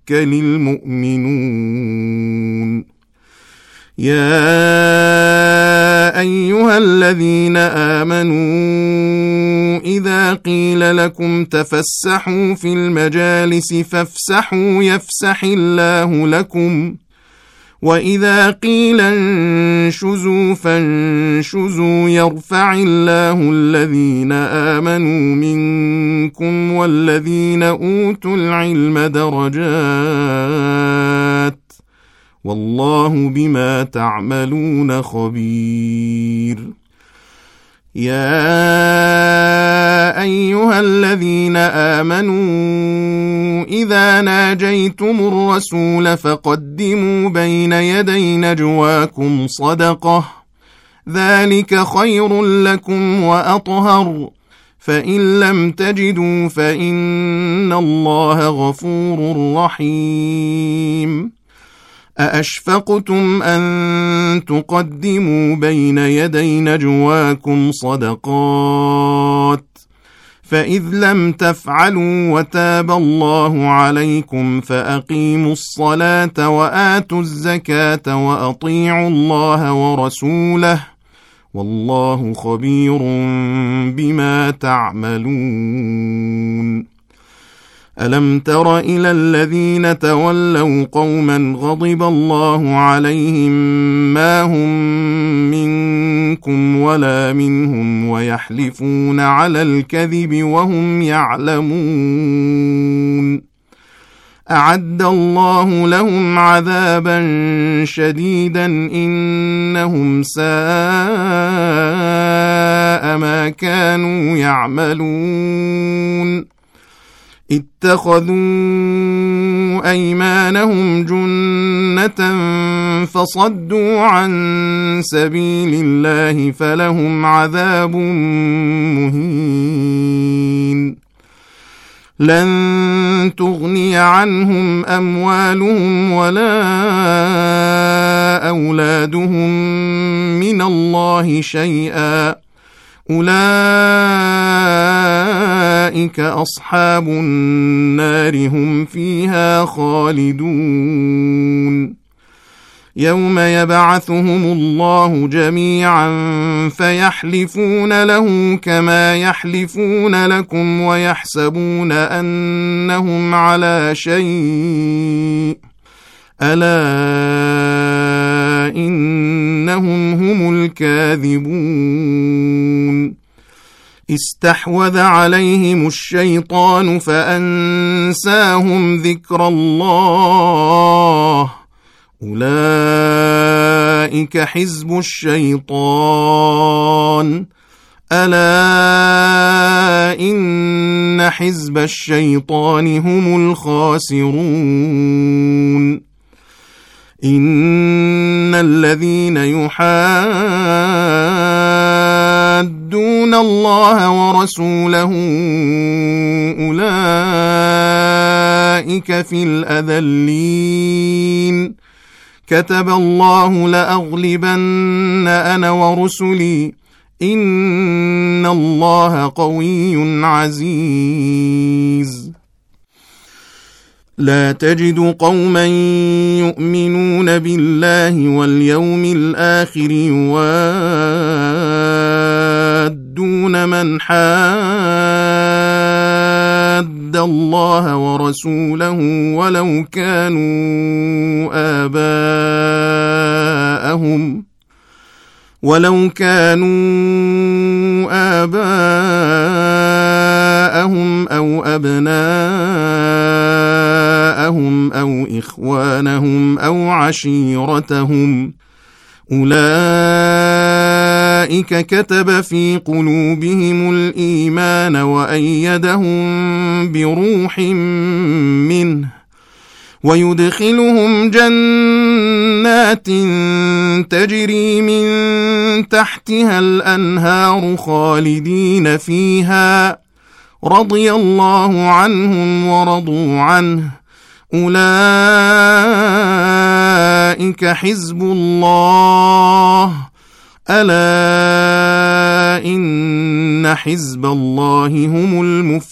المؤمنون. يا أيها الذين آمنوا إذا وإذا قيل لكم تفسحوا في المجالس فافسحوا يفسح الله لكم وإذا قيل انشزوا فانشزوا يرفع الله الذين آمنوا منكم والذين أوتوا العلم درجات والله بما تعملون خبير. يا أيها الذين آمنوا إذا ناجيتم الرسول فقدموا بين يدي نجواكم صدقة ذلك خير لكم وأطهر فإن لم تجدوا فإن الله غفور رحيم. أأشفقتم أن تقدموا بين يدي نجواكم صدقات فإذ لم تفعلوا وتاب الله عليكم فأقيموا الصلاة وآتوا الزكاة وأطيعوا الله ورسوله والله خبير بما تعملون. ألم تر إلى الذين تولوا قوما غضب الله عليهم ما هم منكم ولا منهم ويحلفون على الكذب وهم يعلمون أعد الله لهم عذابا شديدا إنهم ساء ما كانوا يعملون اتخذوا أيمانهم جنة فصدوا عن سبيل الله فلهم عذاب مهين. لن تغني عنهم أموالهم ولا أولادهم من الله شيئا أولئك أصحاب النار هم فيها خالدون. يوم يبعثهم الله جميعا فيحلفون له كما يحلفون لكم ويحسبون أنهم على شيء ألا إنهم هم الكاذبون. استحوذ عليهم الشيطان فأنساهم ذكر الله أولئك حزب الشيطان ألا إن حزب الشيطان هم الخاسرون. إن الذين يحادون الله ورسوله أولئك في الأذلين كتب الله لأغلبن أنا ورسلي إن الله قوي عزيز. لا تجد قوما يؤمنون بالله واليوم الآخر يوادون من حاد الله ورسوله ولو كانوا آباءهم أو أبناءهم أو إخوانهم أو عشيرتهم أولئك كتب في قلوبهم الإيمان وأيدهم بروح منه ويدخلهم جنات تجري من تحتها الأنهار خالدين فيها رضي الله عنهم ورضوا عنه أولئك حزب الله ألا إن حزب الله هم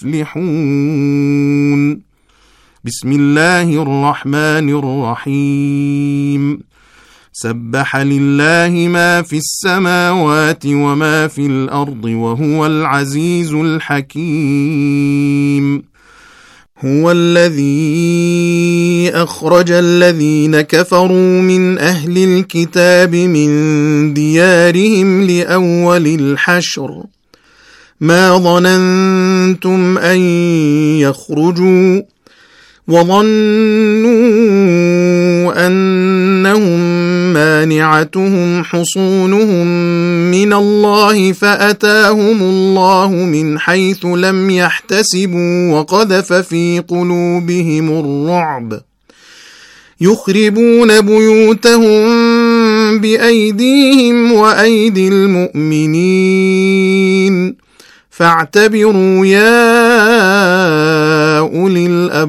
المفلحون. بسم الله الرحمن الرحيم. سبح لله ما في السماوات وما في الأرض وهو العزيز الحكيم. هو الذي أخرج الذين كفروا من أهل الكتاب من ديارهم لأول الحشر ما ظننتم أن يخرجوا وظنوا أنهم مانعتهم حصونهم من الله فأتاهم الله من حيث لم يحتسبوا وقذف في قلوبهم الرعب يخربون بيوتهم بأيديهم وأيدي المؤمنين فاعتبروا يا أولي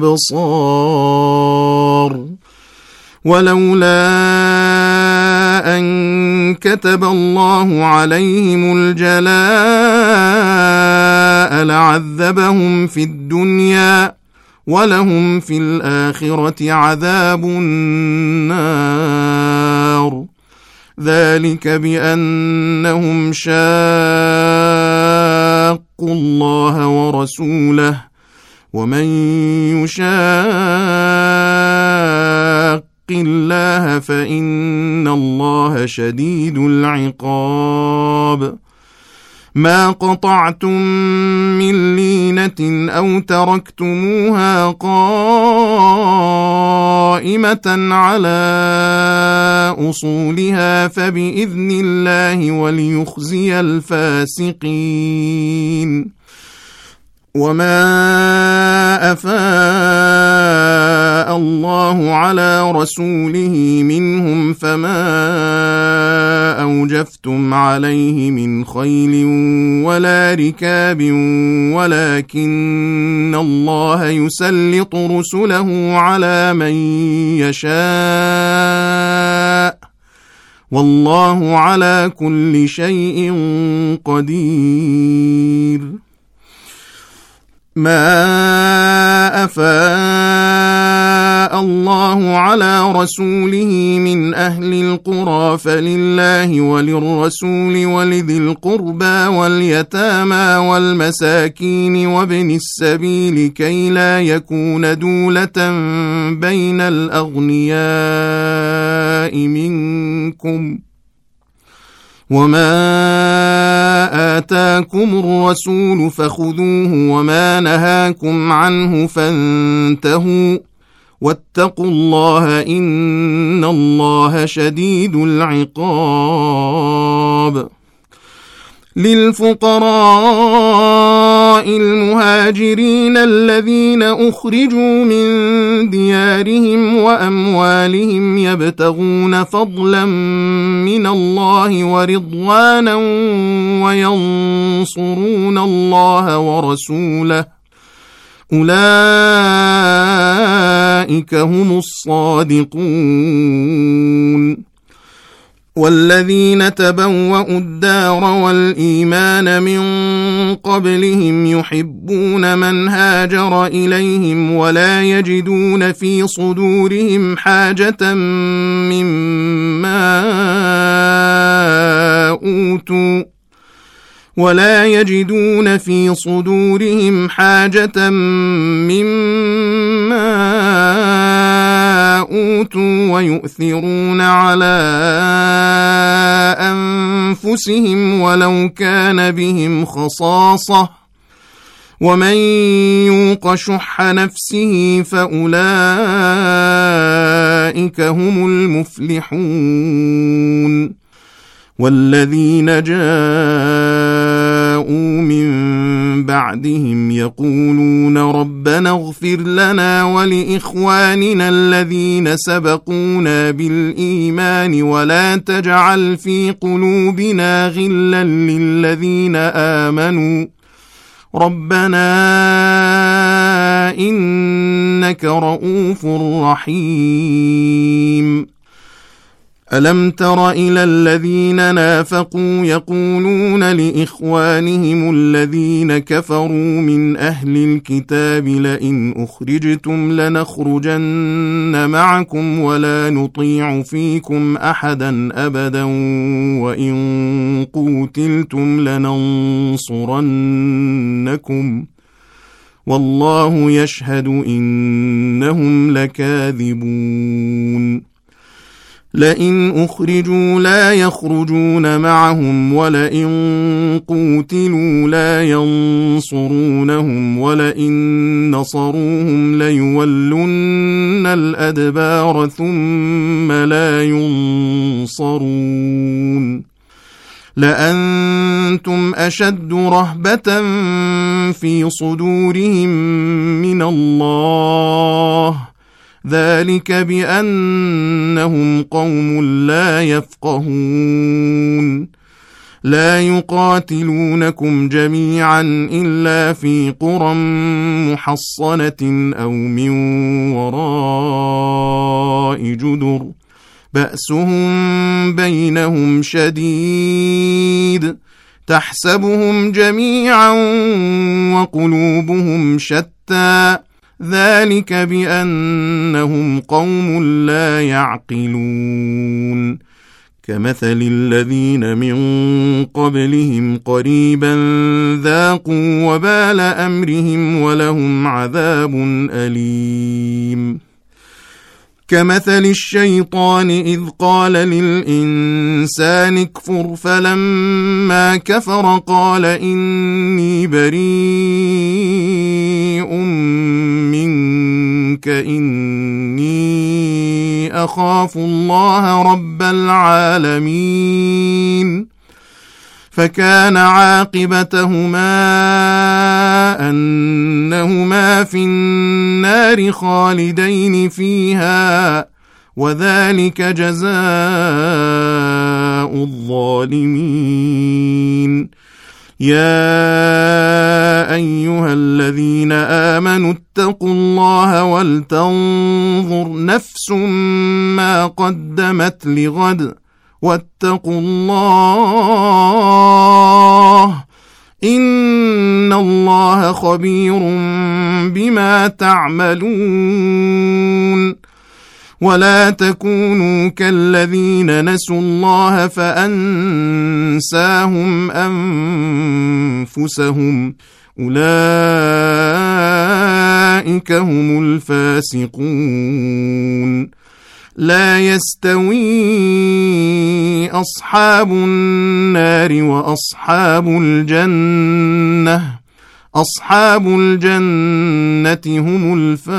الأبصار. ولولا أن كتب الله عليهم الجلاء لعذبهم في الدنيا ولهم في الآخرة عذاب النار ذلك بأنهم شاقوا الله ورسوله ومن يشاق الله فإن الله شديد العقاب. ما قطعتم من لينة أو تركتموها قائمة على أصولها فبإذن الله وليخزي الفاسقين. وما أفاء الله على رسوله منهم فما أوجفتم عليه من خيل ولا ركاب ولكن الله يسلط رسله على من يشاء والله على كل شيء قدير. ما أفاء الله على رسوله من أهل القرى فلله وللرسول ولذي القربى واليتامى والمساكين وابن السبيل كي لا يكون دولة بين الأغنياء منكم وما آتاكم الرسول فخذوه وما نهاكم عنه فانتهوا واتقوا الله إن الله شديد العقاب. للفقراء المهاجرين الذين أخرجوا من ديارهم وأموالهم يبتغون فضلا من الله ورضوانا وينصرون الله ورسوله أولئك هم الصادقون. والذين تبوأوا الدار والإيمان من قبلهم يحبون من هاجر إليهم ولا يجدون في صدورهم حاجة مما أوتوا ويؤثرون على أنفسهم ولو كان بهم خصاصة ومن يوق شح نفسه فأولئك هم المفلحون. والذين جاءوا من بعدهم يقولون ربنا اغفر لنا ولإخواننا الذين سبقونا بالإيمان ولا تجعل في قلوبنا غلا للذين آمنوا ربنا إنك رؤوف رحيم. ألم تر إلى الذين نافقوا يقولون لإخوانهم الذين كفروا من أهل الكتاب لئن أخرجتم لنخرجن معكم ولا نطيع فيكم أحدا أبدا وإن قوتلتم لننصرنكم والله يشهد إنهم لكاذبون لئن أخرجوا لا يخرجون معهم ولئن قوتلوا لا ينصرونهم ولئن نصروهم ليولن الأدبار ثم لا ينصرون لأنتم أشد رهبة في صدورهم من الله ذلك بأنهم قوم لا يفقهون لا يقاتلونكم جميعا إلا في قرى محصنة أو من وراء جدر بأسهم بينهم شديد تحسبهم جميعا وقلوبهم شتى ذلك بأنهم قوم لا يعقلون كمثل الذين من قبلهم قريبا ذاقوا وبال أمرهم ولهم عذاب أليم كمثل الشيطان إذ قال للإنسان اكفر فلما كفر قال إني بريء منك إني أخاف الله رب العالمين فكان عاقبتهما أنهما في النار خالدين فيها وذلك جزاء الظالمين يا أيها الذين آمنوا اتقوا الله ولتنظر نفس ما قدمت لغد واتقوا الله إن الله خبير بما تعملون ولا تكونوا كالذين نسوا الله فأنساهم أنفسهم أولئك هم الفاسقون لا يستوي أصحاب النار وأصحاب الجنة أصحاب الجنة هم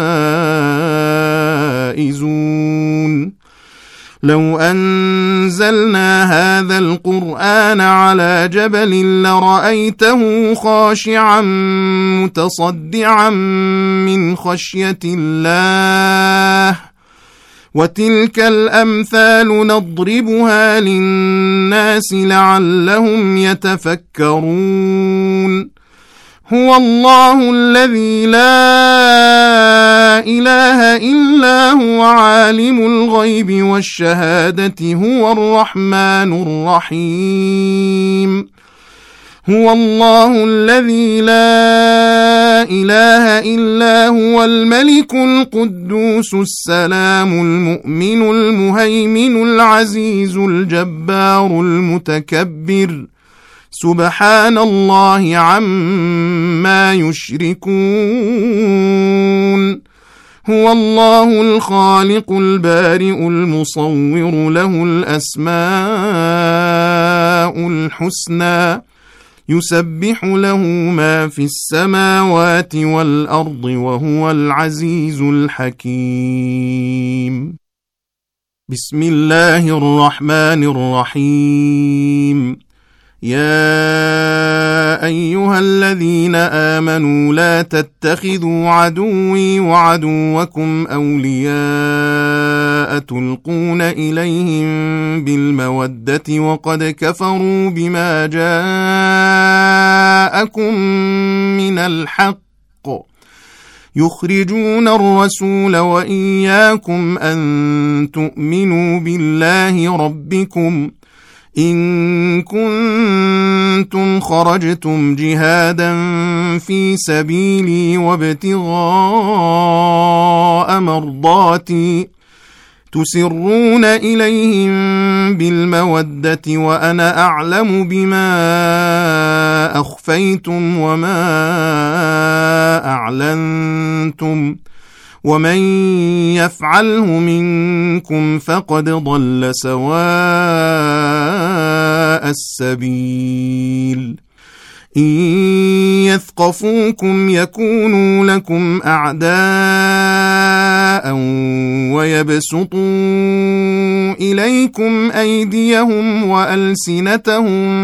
الفائزون لو أنزلنا هذا القرآن على جبل لرأيته خاشعا متصدعا من خشية الله وتلك الأمثال نضربها للناس لعلهم يتفكرون هو الله الذي لا إله إلا هو عالم الغيب والشهادة هو الرحمن الرحيم هو الله الذي لا إله إلا هو الملك القدوس السلام المؤمن المهيمن العزيز الجبار المتكبر سبحان الله عما يشركون هو الله الخالق البارئ المصور له الأسماء الحسنى يسبح له ما في السماوات والأرض وهو العزيز الحكيم بسم الله الرحمن الرحيم يا أيها الذين آمنوا لا تتخذوا عدوي وعدوكم أولياء تلقون إليهم بالمودة وقد كفروا بما جاءكم من الحق يخرجون الرسول وإياكم أن تؤمنوا بالله ربكم إن كنتم خرجتم جهادا في سبيلي وابتغاء مرضاتي تسرون إليهم بالمودة وأنا أعلم بما أخفيتم وما أعلنتم ومن يفعله منكم فقد ضل سواء السبيل إن يثقفوكم يكونوا لكم أعداء ويبسطوا إليكم أيديهم وألسنتهم